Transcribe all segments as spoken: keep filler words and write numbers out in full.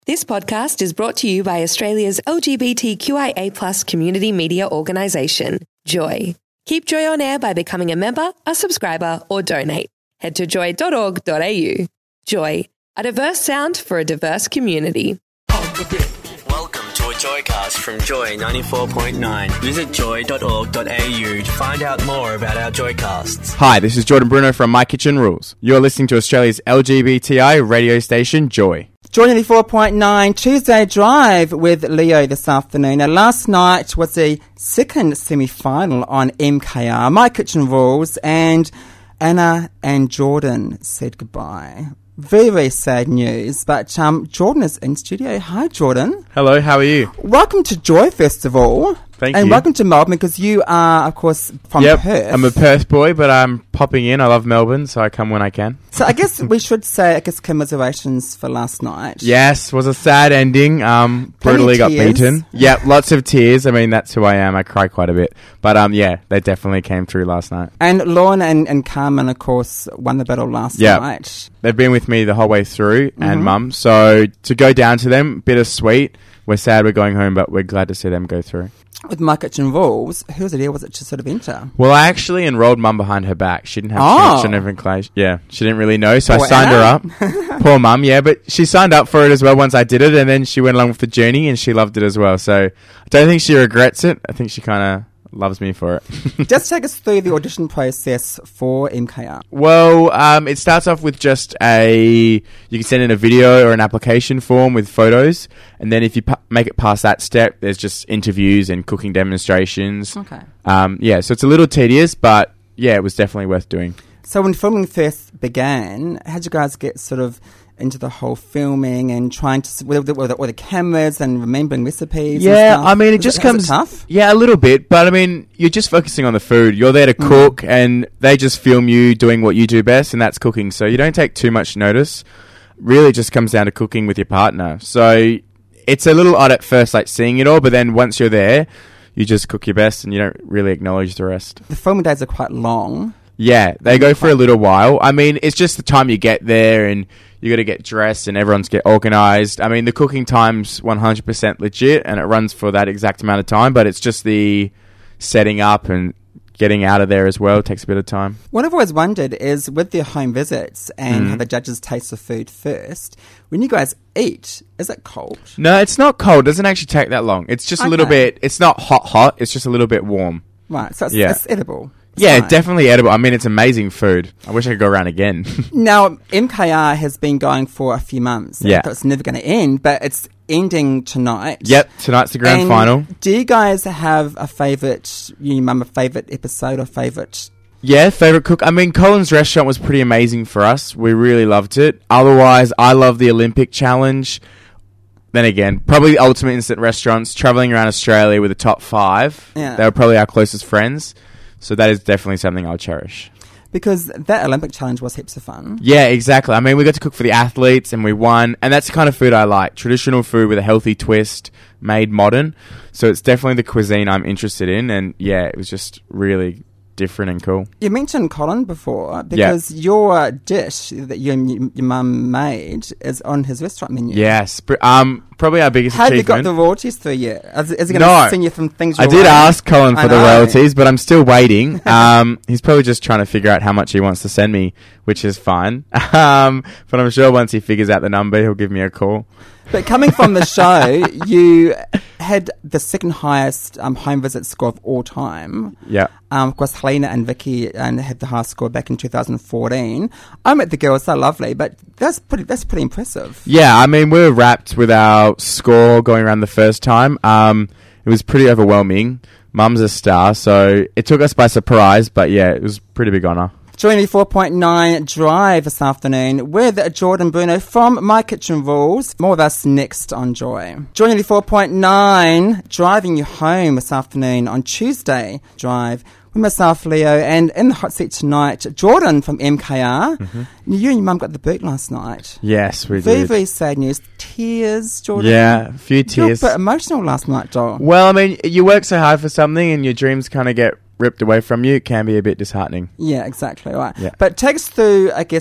This podcast is brought to you by Australia's L G B T Q I A plus community media organisation, Joy. Keep Joy on air by becoming a member, a subscriber, or donate. Head to joy dot org dot a u. Joy, a diverse sound for a diverse community. Welcome to a Joycast from Joy ninety-four point nine. Visit joy dot org dot a u to find out more about our Joycasts. Hi, this is Jordan Bruno from My Kitchen Rules. You're listening to Australia's L G B T I radio station, Joy. Joy ninety-four point nine Tuesday Drive with Leo this afternoon. Now, last night was the second semi-final on M K R, My Kitchen Rules, and Anna and Jordan said goodbye. Very, very sad news, but um, Jordan is in studio. Hi, Jordan. Hello, how are you? Welcome to Joy Festival. Thank and you. welcome to Melbourne, because you are, of course, from yep, Perth. I'm a Perth boy, but I'm popping in. I love Melbourne, so I come when I can. So I guess we should say, I guess, commiserations for last night. Yes, was a sad ending. Um, Plenty brutally of got tears. beaten. Yep, lots of tears. I mean, that's who I am. I cry quite a bit. But um, yeah, they definitely came through last night. And Lorne and, and Carmen, of course, won the battle last Yep. night. They've been with me the whole way through, Mm-hmm. and Mum. So to go down to them, bittersweet. We're sad we're going home, but we're glad to see them go through. With My Kitchen Rules, whose idea was it to sort of enter? Well, I actually enrolled Mum behind her back. She didn't have Oh. too much on information. Yeah, she didn't really know, so Poor I signed Anna. her up. Poor Mum, yeah, but she signed up for it as well once I did it, and then she went along with the journey, and she loved it as well. So I don't think she regrets it. I think she kind of loves me for it. Just take us through the audition process for M K R. Well, um, it starts off with just a... You can send in a video or an application form with photos, and then if you pa- make it past that step, there's just interviews and cooking demonstrations. Okay. Um, yeah, so it's a little tedious, but yeah, it was definitely worth doing. So when filming first began, how did you guys get sort of into the whole filming and trying to s- with the, with the, with the cameras and remembering recipes? and Yeah, stuff? I mean, it Was just was comes tough. Yeah, a little bit, but I mean, you're just focusing on the food. You're there to cook, and they just film you doing what you do best, and that's cooking. So you don't take too much notice. Really, it just comes down to cooking with your partner. So it's a little odd at first, like seeing it all, but then once you're there, you just cook your best, and you don't really acknowledge the rest. The filming days are quite long. Yeah, they go for a little while. I mean, it's just the time you get there, and you got to get dressed, and everyone's get organised. I mean, the cooking time's one hundred percent legit, and it runs for that exact amount of time, but it's just the setting up and getting out of there as well. It takes a bit of time. What I've always wondered is, with their home visits and Mm. how the judges taste the food first, when you guys eat, is it cold? No, it's not cold. It doesn't actually take that long. It's just a little Okay. bit... It's not hot hot. It's just a little bit warm. Right, so it's, Yeah. it's edible. It's Yeah, fine. definitely edible. I mean, it's amazing food. I wish I could go around again. Now, M K R has been going for a few months. Yeah. I thought it's never going to end, but it's ending tonight. Yep, tonight's the grand And final. Do you guys have a favourite, you mum, a favourite episode or favourite? Yeah, favourite cook. I mean, Colin's restaurant was pretty amazing for us. We really loved it. Otherwise, I love the Olympic challenge. Then again, probably the Ultimate Instant Restaurants, travelling around Australia with the top five. Yeah. They were probably our closest friends. So that is definitely something I'll cherish. Because that Olympic challenge was heaps of fun. Yeah, exactly. I mean, we got to cook for the athletes and we won. And that's the kind of food I like. Traditional food with a healthy twist, made modern. So it's definitely the cuisine I'm interested in. And yeah, it was just really different and cool. You mentioned Colin before, because your dish that you and y- your mum made is on his restaurant menu. Yes. pr- Um, probably our biggest Have you achievement. got the royalties through yet? Is, is he going No. to send you some things? I your did way? ask Colin I for the know. royalties, but I'm still waiting. Um, he's probably just trying to figure out how much he wants to send me, which is fine. Um, but I'm sure once he figures out the number, he'll give me a call. But coming from the show, you had the second highest um, home visit score of all time. Yeah. Um, of course, Helena and Vicky and had the highest score back in two thousand fourteen. I met the girls; they're lovely, but that's pretty. That's pretty impressive. Yeah, I mean, we were wrapped with our score going around the first time. Um, it was pretty overwhelming. Mum's a star, so it took us by surprise, but yeah, it was a pretty big honour. Joy ninety-four point nine Drive this afternoon with Jordan Bruno from My Kitchen Rules. More of us next on Joy. Joy ninety-four point nine driving you home this afternoon on Tuesday Drive with myself, Leo, and in the hot seat tonight, Jordan from M K R. Mm-hmm. You and your mum got the boot last night. Yes, we Very, did. very sad news. Tears, Jordan. Yeah, a few You were a tears. bit emotional last night, doll. Well, I mean, you work so hard for something and your dreams kind of get ripped away from you. It can be a bit disheartening. Yeah, exactly. Right. Yeah. But take us through, I guess,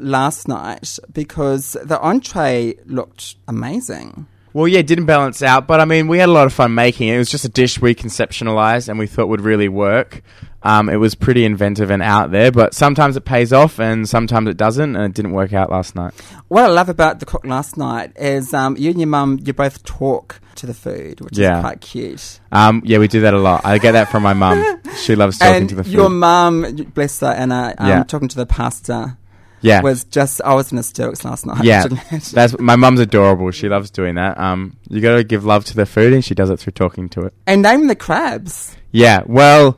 last night because the entree looked amazing. Well, yeah, it didn't balance out, but I mean, we had a lot of fun making it. It was just a dish we conceptualized and we thought would really work. Um, it was pretty inventive and out there, but sometimes it pays off and sometimes it doesn't, and it didn't work out last night. What I love about the cook last night is um, you and your mum, you both talk to the food, which Yeah. is quite cute. Um, yeah, we do that a lot. I get that from my mum. She loves talking And to the food. your mum, bless her, Anna, um, Yeah. talking to the pasta yeah. was just, I was in hysterics last night. Yeah, Wasn't it? that's my mum's adorable. She loves doing that. Um, you got to give love to the food, and she does it through talking to it. And name the crabs. Yeah, well,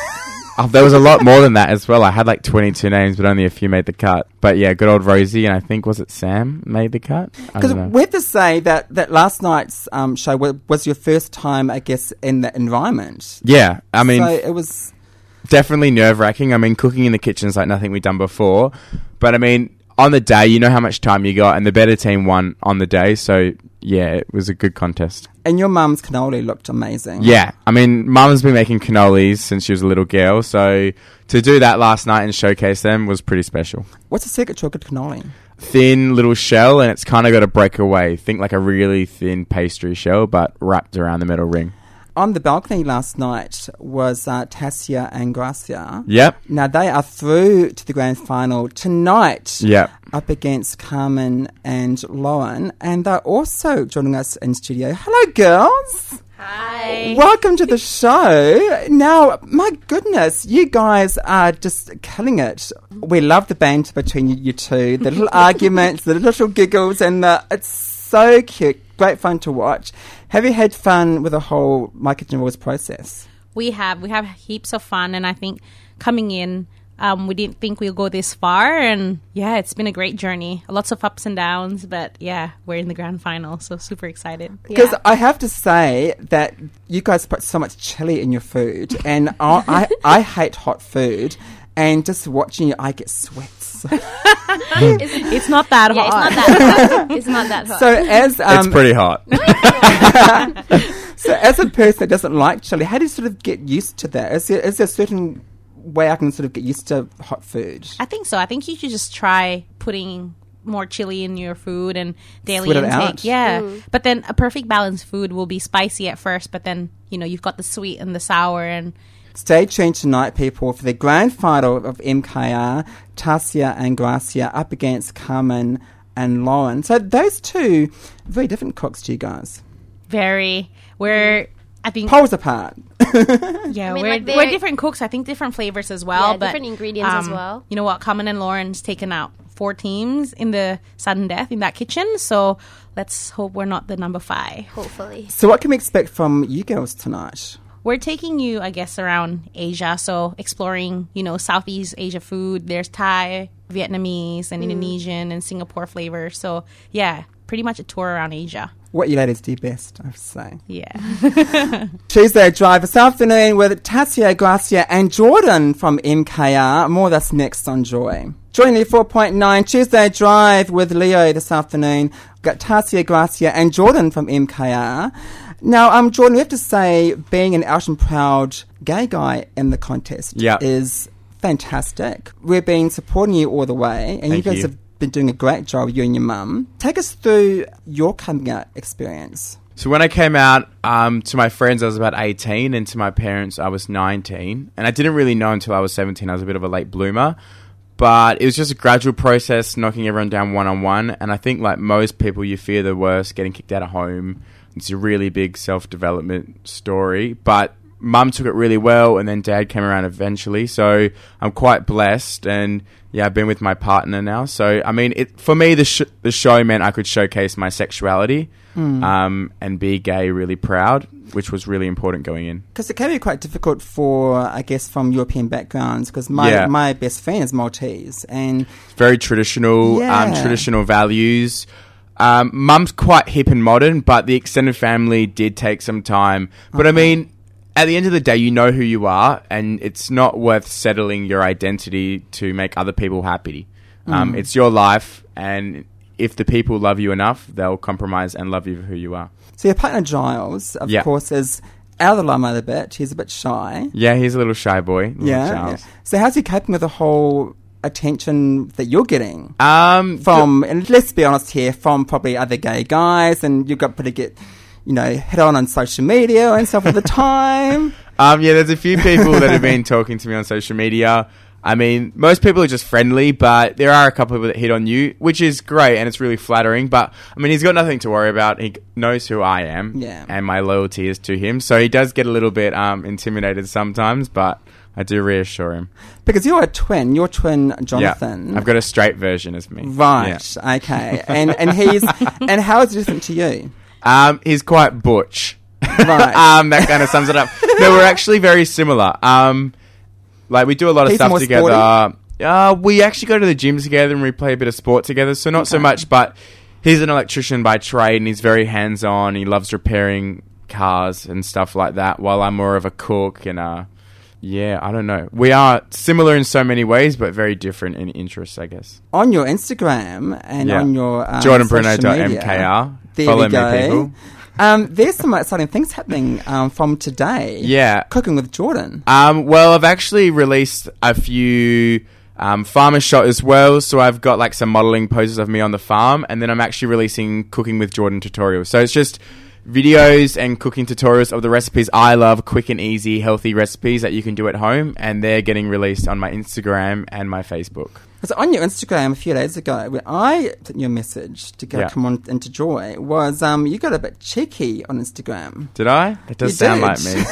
oh, there was a lot more than that as well. I had like twenty-two names, but only a few made the cut. But yeah, good old Rosie, and I think was it Sam made the cut? I Because don't know. we have to say that, that last night's um, show was, was your first time, I guess, in the environment. Yeah, I mean, so it was definitely nerve wracking. I mean, cooking in the kitchen is like nothing we've done before. But I mean, on the day, you know how much time you got, and the better team won on the day. So yeah, it was a good contest. and your mum's cannoli looked amazing. Yeah, I mean, Mum's been making cannolis since she was a little girl, so to do that last night and showcase them was pretty special. What's the secret to a good cannoli? Thin little shell, and it's kind of got to break away. Think like a really thin pastry shell, but wrapped around the middle ring. On the balcony last night was uh, Tassia and Gracia. Yep. Now, they are through to the grand final tonight. Yep. Up against Carmen and Lauren. And they're also joining us in studio. Hello, girls. Hi. Welcome to the show. Now, my goodness, you guys are just killing it. We love the banter between you, you two, the little arguments, the little giggles, and the, it's so cute. Great fun to watch. Have you had fun with the whole My Kitchen Rules process? We have. We have heaps of fun, and I think coming in, um, we didn't think we'll go this far, and yeah, it's been a great journey. Lots of ups and downs, but yeah, we're in the grand final, so super excited. Because I have to say that you guys put so much chili in your food, and I, I, I hate hot food, and just watching you, I get sweats. It's not that Yeah, hot. it's not that hot. It's not that hot. So as um, it's pretty hot. so as a person that doesn't like chili, how do you sort of get used to that? Is there, is there a certain way I can sort of get used to hot food? I think so. I think you should just try putting more chili in your food and daily Sweat it intake. out. Yeah. But then a perfect balanced food will be spicy at first, but then, you know, you've got the sweet and the sour, and Stay tuned tonight, people, for the grand final of M K R, Tassia and Gracia up against Carmen and Lauren. So those two very different cooks to you guys. very, we're, I think, Poles apart. yeah, I mean, we're, like, we're they're- different cooks. I think different flavors as well. Yeah, but, different ingredients as um, well. You know what? Carmen and Lauren's taken out four teams in the sudden death in that kitchen. So let's hope we're not the number five. Hopefully. So what can we expect from you girls tonight? We're taking you, I guess, around Asia. So exploring, you know, Southeast Asia food. There's Thai, Vietnamese, and Indonesian and Singapore flavors. So yeah, pretty much a tour around Asia. What you ladies do best, I have to say. Yeah. Tuesday Drive this afternoon with Tassia, Gracia and Jordan from M K R. More that's next on Joy. Joy four point nine Tuesday Drive with Leo this afternoon. We've got Tassia, Gracia and Jordan from M K R. Now, um, Jordan, we have to say being an out and proud gay guy in the contest Yeah. is fantastic. We've been supporting you all the way, and you Thank guys you. have been doing a great job, you and your mum. Take us through your coming out experience. So when I came out um, to my friends, I was about eighteen, and to my parents, I was nineteen. And I didn't really know until I was seventeen. I was a bit of a late bloomer. But it was just a gradual process, knocking everyone down one-on-one. And I think, like most people, you fear the worst, getting kicked out of home. It's a really big self-development story. But Mum took it really well, and then Dad came around eventually. So I'm quite blessed. And, yeah, I've been with my partner now. So, I mean, it for me, the, sh- the show meant I could showcase my sexuality um, and be gay really proud, which was really important going in. Because it can be quite difficult for, I guess, from European backgrounds, because my, Yeah. my best friend is Maltese, and Very traditional, Yeah. um, traditional values. Um, Mum's quite hip and modern, but the extended family did take some time. But I mean, at the end of the day, you know who you are, and it's not worth settling your identity to make other people happy. Um, It's your life, and if the people love you enough, they'll compromise and love you for who you are. so your partner Giles, of Yeah. course, is out of the limelight a bit. He's a bit shy. Yeah, he's a little shy boy, little Yeah, Charles. yeah. So how's he coping with the whole attention that you're getting Um, from, and let's be honest here, from probably other gay guys, and you've got to get, you know, hit on on social media and stuff all the time. Um, yeah, there's a few people that have been talking to me on social media. I mean, most people are just friendly, but there are a couple of people that hit on you, which is great and it's really flattering. But, I mean, he's got nothing to worry about. He knows who I am, Yeah. and my loyalty is to him. So he does get a little bit um, intimidated sometimes, but I do reassure him. Because you're a twin, you're twin Jonathan. Yeah, I've got a straight version of me. Right, Yeah. okay. And and he's, and how is it different to you? Um, he's quite butch. Right. um, that kind of sums it up. No, we're actually very similar. Um, like we do a lot of He's stuff more together. Uh, we actually go to the gym together and we play a bit of sport together. So not so Okay. much, but he's an electrician by trade and he's very hands-on. He loves repairing cars and stuff like that, while I'm more of a cook and uh, yeah, I don't know. We are similar in so many ways, but very different in interests, I guess. On your Instagram and Yeah. on your um, Jordan social Bruno dot media, M K R. there Follow we go. me, people. Um, there's some exciting things happening um, from today. Yeah. Cooking with Jordan. Um, well, I've actually released a few um, farmer shot as well. So I've got like some modeling poses of me on the farm, and then I'm actually releasing Cooking with Jordan tutorials. So it's just videos and cooking tutorials of the recipes I love, quick and easy, healthy recipes that you can do at home, and they're getting released on my Instagram and my Facebook. So on your Instagram a few days ago, when I sent you a message to go Yeah. come on into Joy, was um, you got a bit cheeky on Instagram. Did I? That does You sound did. like me.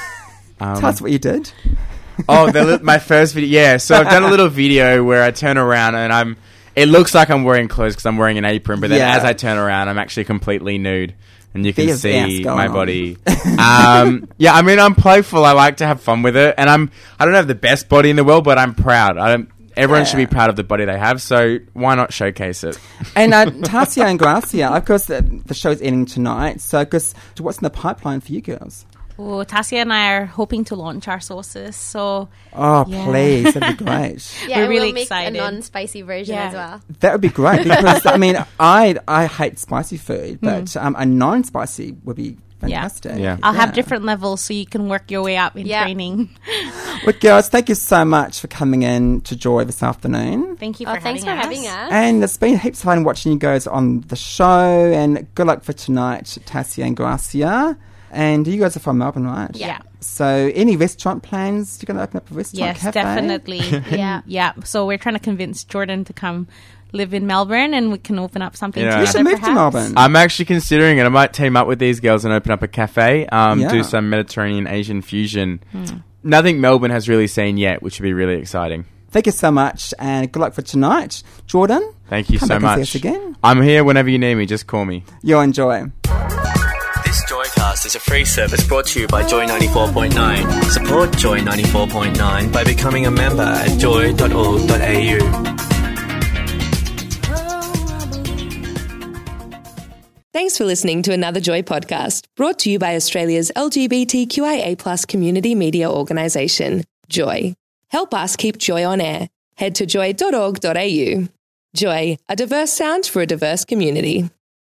Um, Tell us what you did. Oh, the, li- my first video. Yeah, so I've done a little video where I turn around and I'm. It looks like I'm wearing clothes because I'm wearing an apron, but then Yeah. as I turn around, I'm actually completely nude, and you can There's ass see going my on. body. um, yeah, I mean, I'm playful. I like to have fun with it, and I'm. I don't have the best body in the world, but I'm proud. I don't. Everyone Yeah. should be proud of the body they have, so why not showcase it? And uh, Tasia and Gracia, of course, the, the show's ending tonight. So, cause, what's in the pipeline for you girls? Oh, Tasia and I are hoping to launch our sauces. So Oh, Yeah. please, that'd be great. Yeah, We're and really we'll make excited. a non-spicy version Yeah. as well. That would be great because I mean, I I hate spicy food, Hmm. but um, a non-spicy would be fantastic. Yeah. I'll have Yeah. different levels so you can work your way up in Yeah. training. Well, girls, thank you so much for coming in to Joy this afternoon. Thank you Oh, for thanks for having us. having us. And it's been heaps of fun watching you guys on the show. And good luck for tonight, Tasia and Gracia. And you guys are from Melbourne, right? Yeah. So, any restaurant plans? You're going to open up a restaurant Yes, cafe? definitely. Yeah. Yeah. So we're trying to convince Jordan to come live in Melbourne and we can open up something Yeah. You together. should move to perhaps. Melbourne. I'm actually considering it. I might team up with these girls and open up a cafe, um, Yeah. do some Mediterranean Asian fusion. Hmm. Nothing Melbourne has really seen yet, which would be really exciting. Thank you so much, and good luck for tonight. Jordan, Thank you come so back much. and see us again. I'm here whenever you need me. Just call me. You enjoy. This Joycast is a free service brought to you by Joy ninety-four point nine. Support Joy ninety-four point nine by becoming a member at joy dot org dot a u. Thanks for listening to another Joy podcast, brought to you by Australia's L G B T Q I A plus community media organisation, Joy. Help us keep Joy on air. Head to joy dot org dot a u. Joy, a diverse sound for a diverse community.